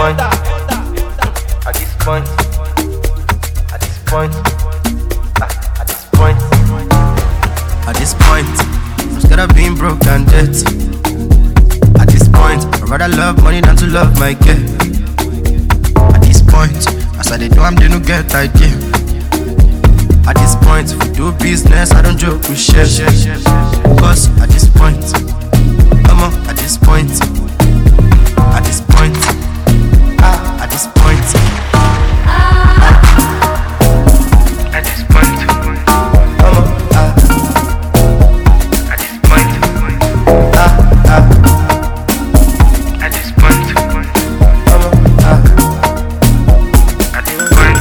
point, at this point, at this point, at this point, at this point, instead of being broke and dirty. At this point, I'd rather love money than to love my girl. At this point, as I do, I'm they no get idea. At this point, if we do business, I don't joke, we share. Cause at this point, come on, at this point, at this point, at this point, at this point, come on, at this point, at this point, come on, at this point.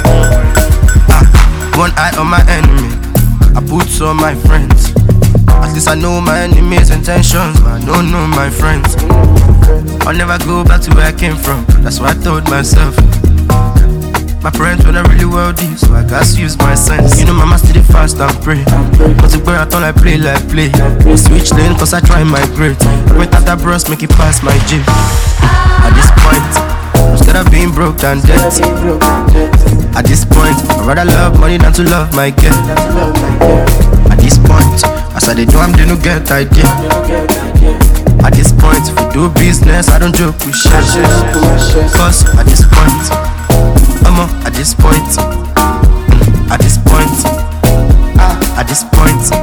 One eye on my enemy, I put on my friends. At least I know my enemy's intentions, but I don't know my friends. I'll never go back to where I came from, that's what I told myself. My parents were not really wealthy, so I gotta use my sense. You know mama still fast and pray, but the boy I thought I play like play. Switch lane cause I try my great. Went at that bros, make it past my gym. At this point, instead of being broke and dirty. At this point, I'd rather love money than to love my girl. At this point, as I do, I'm they no get idea. At this point, if we do business, I don't joke, we share. Cause at this point, come on, at this point, at this point, at this point.